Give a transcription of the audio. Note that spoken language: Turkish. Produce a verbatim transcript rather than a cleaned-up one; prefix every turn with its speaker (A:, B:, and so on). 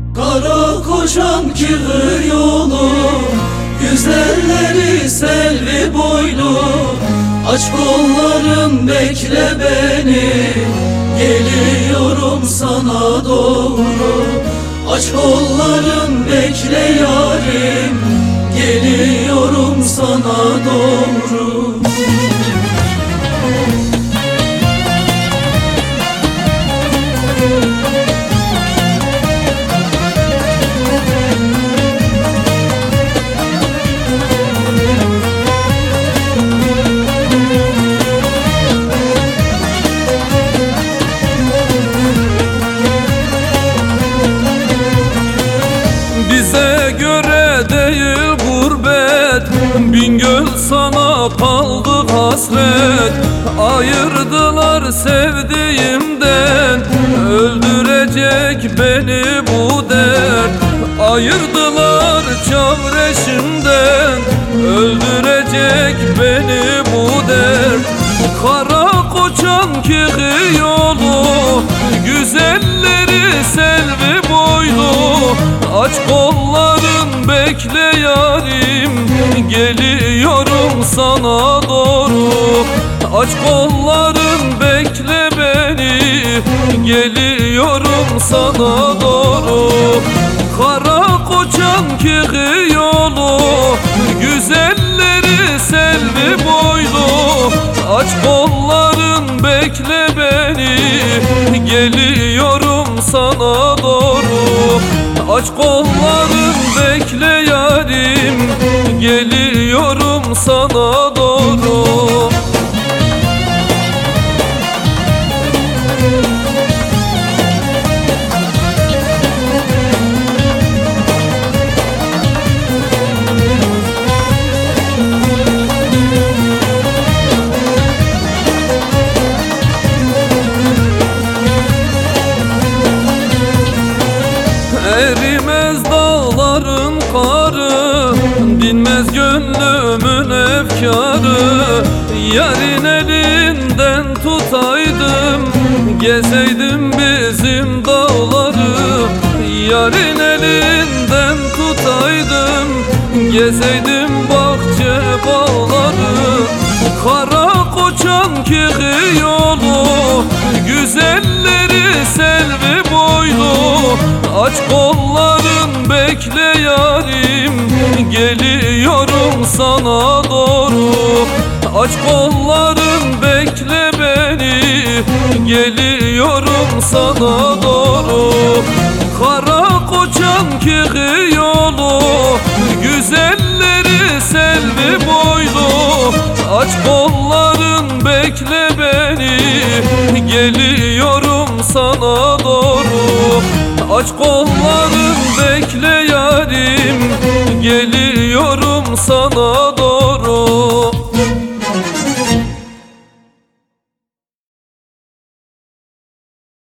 A: Kara koşan kığır yolu, güzelleri selvi boylu. Aç kolların bekle beni, geliyorum sana doğru. Aç kolların bekle yarim, geliyorum sana doğru.
B: Bize göre değil gurbet, Bingöl sana kaldı hasret. Ayırdılar sevdiğimden, öldürecek beni bu dert. Ayırdılar çavreşimden, öldürecek beni bu dert. Kara koçan kığı yolu, güzelleri selvi boylu. Aç kolların bekle yarim, geliyorum sana doğru. Aç kolların bekle beni, geliyorum sana doğru. Kara koçan kığı yolu, güzelleri selvi boylu. Aç kolların bekle beni, geliyorum sana doğru. Aç kolların bekle yarim, geliyorum sana doğru. Erimez dağların karı, dinmez gönlümün efkarı. Yarın elinden tutaydım, gezeydim bizim dağları. Yarın elinden tutaydım, gezeydim bahçe bağları. Kara koçan kığı yolu, güzelleri selvi boylu. Aç kolların bekle yarim, geliyorum sana doğru. Aç kolların bekle beni, geliyorum sana doğru. Kara koçan kığı yolu, güzelleri selvi boylu. Aç kolların bekle beni, geliyorum sana doğru. Aç kolların bekle yarim, geliyorum sana doğru.